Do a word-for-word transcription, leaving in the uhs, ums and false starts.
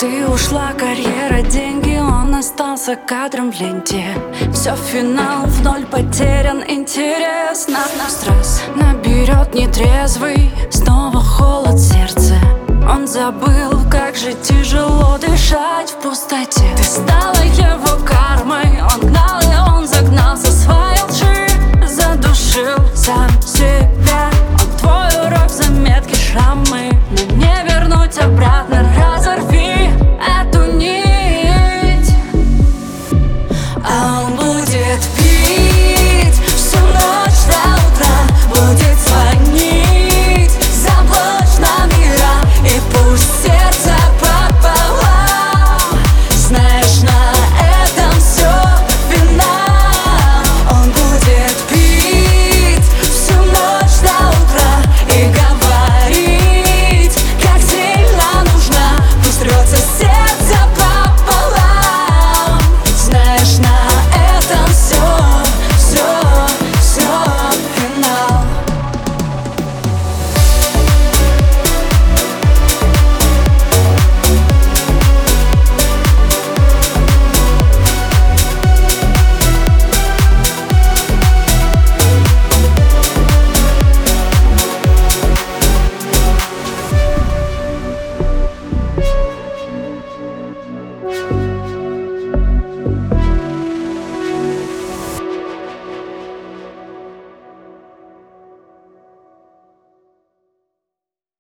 Ты ушла, карьера, деньги, он остался кадром в ленте. Все, финал в ноль, потерян интерес. На, на стресс наберет нетрезвый, снова холод в сердце. Он забыл, как же тяжело дышать в пустоте.